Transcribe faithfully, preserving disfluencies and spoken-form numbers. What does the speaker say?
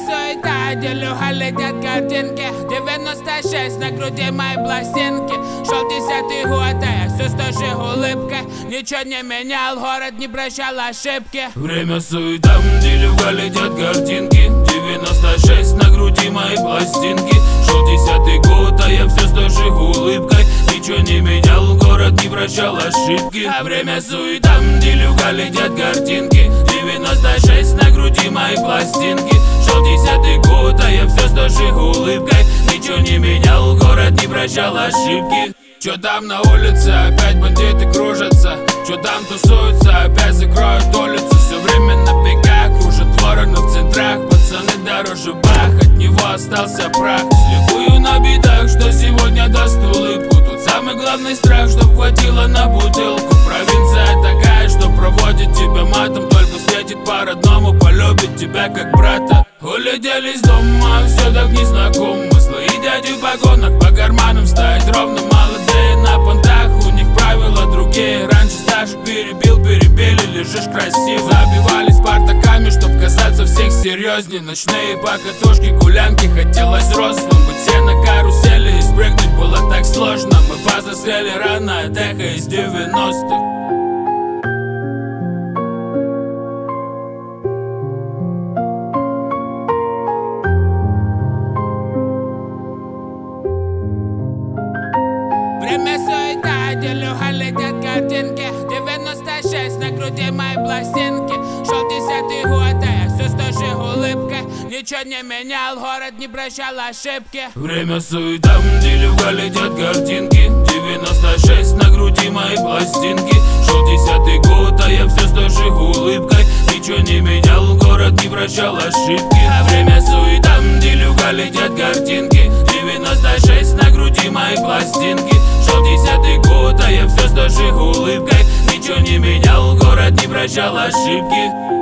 суета, делюга летят картинки. Девяносто шесть на груди моей пластинки. Шел десятый год, а я все с той же улыбкой. Ничего не менял, город не прощал ошибки. Время суета, делюга летят картинки. Девяносто шесть на груди моей пластинки. Шел десятый год, а я все с той же улыбкой. Ничего не менял, город не прощал ошибки. А время суета, делюга летят картинки. Девяносто шесть на груди моей пластинки. Шел десятый год, а я все с той же улыбкой. Ничего не менял, город не прощал ошибки. Чё там на улице, опять бандиты кружатся. Чё там тусуются, опять закроют улицу. Все время на бегах, кружат вороны в центрах. Пацаны дороже бах, от него остался прах. Слепую на битах, что сегодня даст улыбку. Тут самый главный страх, чтоб хватило на бутылку. Провинция такая, что проводит тебя матом. Только встретит по-родному, полюбит тебя как брата. Улетели из дома, все так незнакомо. Злые дяди в погонах, по карманам стоять ровно. Молодые на понтах, у них правила другие. Раньше старших перебил, перебили, лежишь красиво. Забивались партаками, чтоб казаться всех серьезней. Ночные покатушки, гулянки, хотелось взрослым. Быть все на карусели и спрыгнуть было так сложно. Мы позастряли рано от эхо из девяностых. Время суета, делюга летят картинки. Девяносто шесть на груди моей пластинки. Шел десятый год, а я все с той же улыбкой. Ничего не менял, город не прощал ошибки. Время суета, делюга летят картинки. Девяносто шесть на груди моей пластинки. Шел десятый год, а я все с той же улыбкой. Ничего не менял, город не прощал ошибки. А время суета, делюга летят картинки. Девяносто шесть на груди моей пластинки. Шел десятый год, а я все с той же улыбкой. Ничего не менял, город не прощал ошибки.